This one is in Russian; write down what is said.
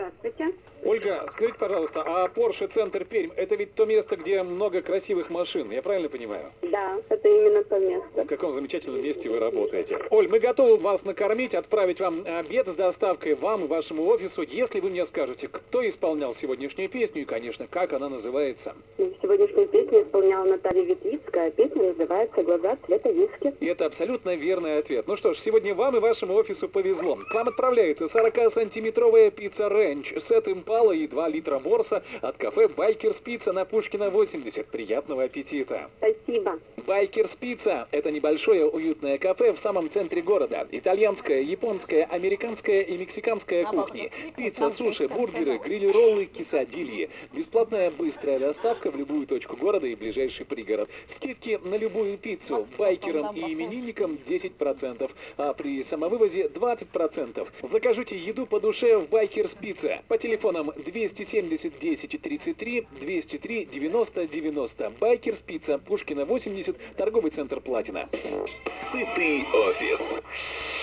Здравствуйте. Ольга, скажите, пожалуйста, а Porsche Центр Пермь — это ведь то место, где много красивых машин, я правильно понимаю? Да, это именно то место. В каком замечательном месте вы работаете. Оль, мы готовы вас накормить, отправить вам обед с доставкой вам и вашему офису, если вы мне скажете, кто исполнял сегодняшнюю песню и, конечно, как она называется. Сегодняшнюю песню исполняла Наталья Ветвицкая, а песня называется «Глаза цвета виски». И это абсолютно верный ответ. Ну что ж, сегодня вам и вашему офису повезло. К вам отправляется 40-сантиметровая пицца Рэнч, сет импала и 2 литра ворса от кафе Байкерс Пицца на Пушкина 80. Приятного аппетита! Спасибо. Байкерс Пицца — это небольшое уютное кафе в самом центре города. Итальянская, японская, американская и мексиканская кухни. Пицца, суши, бургеры, гриль-роллы, кесадильи. Бесплатная быстрая доставка в любую точку города и ближайший пригород. Скидки на любую пиццу. Байкерам и именинникам 10%, а при самовывозе 20%. Закажите еду по душе в Байкерс Пицца по телефонам 270 10 33, 203 90 90. Байкерс Пицца, Пушкина 80, торговый центр Платина. Сытый офис.